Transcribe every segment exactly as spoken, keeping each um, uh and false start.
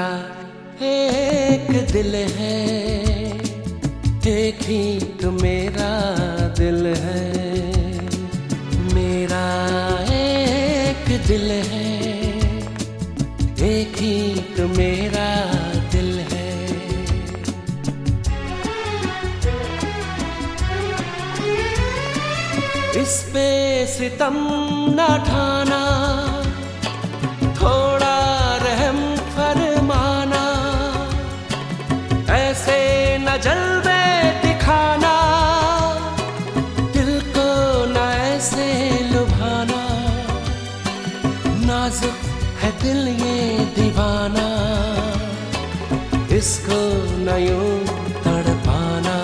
मेरा एक दिल है, एक ही तो मेरा दिल है। मेरा एक दिल है, एक ही तो मेरा दिल है। इस पे सितम न ठाना, थोड़ा रहम फरमाना, ऐसे न जलवे दिखाना, दिल को न ऐसे लुभाना। नाजुक है दिल ये दीवाना, इसको न यूं तड़पाना।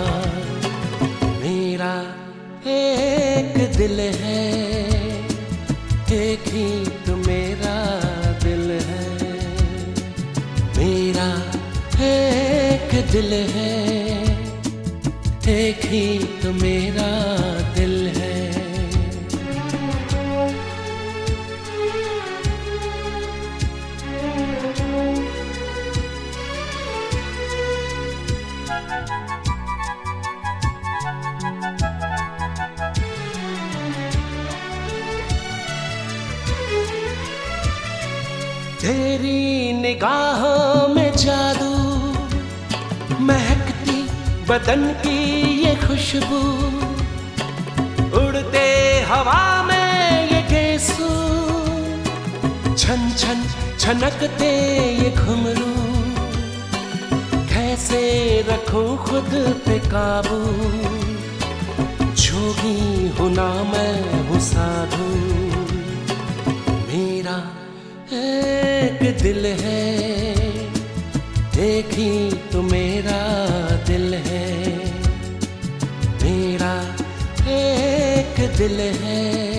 मेरा एक दिल है, एक ही तो मेरा दिल है। मेरा एक दिल है, एक ही तो मेरा दिल है। तेरी निगाहों में जादू, महकती बदन की ये खुशबू, उड़ते हवा में ये गेसू, छन छन छनकते ये घुंघरू। कैसे रखूं खुद पे काबू, जोगी हूं ना मैं हूं साधु। मेरा एक दिल है, एक ही तो मेरा दिल है। मेरा एक दिल है,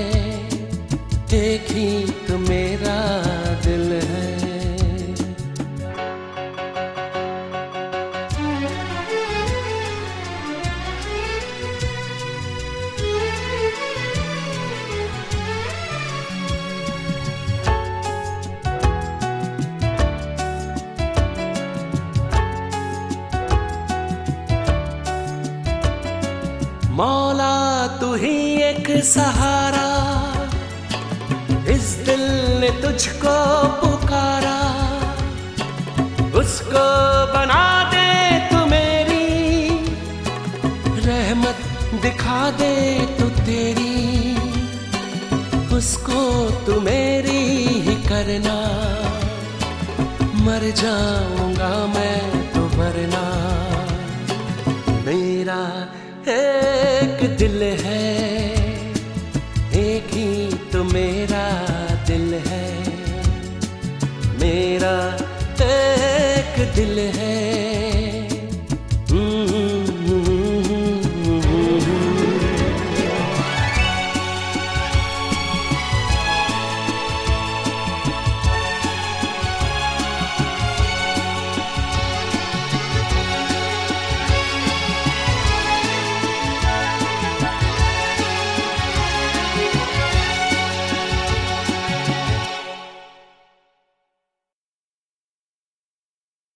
एक ही तो मेरा दिल है। मौला तू ही एक सहारा, इस दिल ने तुझको पुकारा। उसको बना दे तू मेरी, रहमत दिखा दे तू तेरी। उसको तू मेरी ही करना, मर जाऊंगा मैं तो वरना। मेरा एक दिल है, एक ही तो मेरा